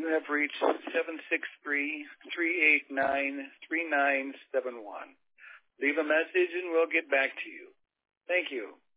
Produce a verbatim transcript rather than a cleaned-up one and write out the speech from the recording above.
You have reached seven six three, three eight nine, three nine seven one. Leave a message and we'll get back to you. Thank you.